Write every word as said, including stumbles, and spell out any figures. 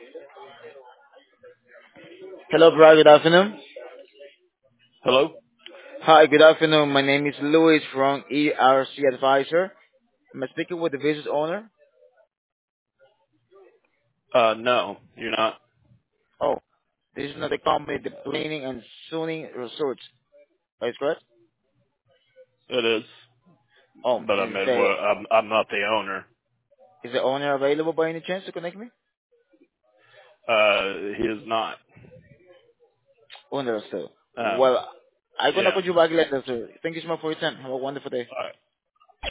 Hello, bro. Good afternoon. Hello? Hi, good afternoon. My name is Louis from E R C Advisor. I'm speaking with the business owner. Uh, no, you're not. Oh, this is not the company, the Planning and Zoning Resorts. Is correct? It is, Oh, but I is mean, the well, I'm I'm not the owner. is the owner available by any chance to connect me? Uh, he is not. Understood. Um, Well, I'm gonna yeah. call you back later, sir. Thank you so much for your time. Have a wonderful day. All right.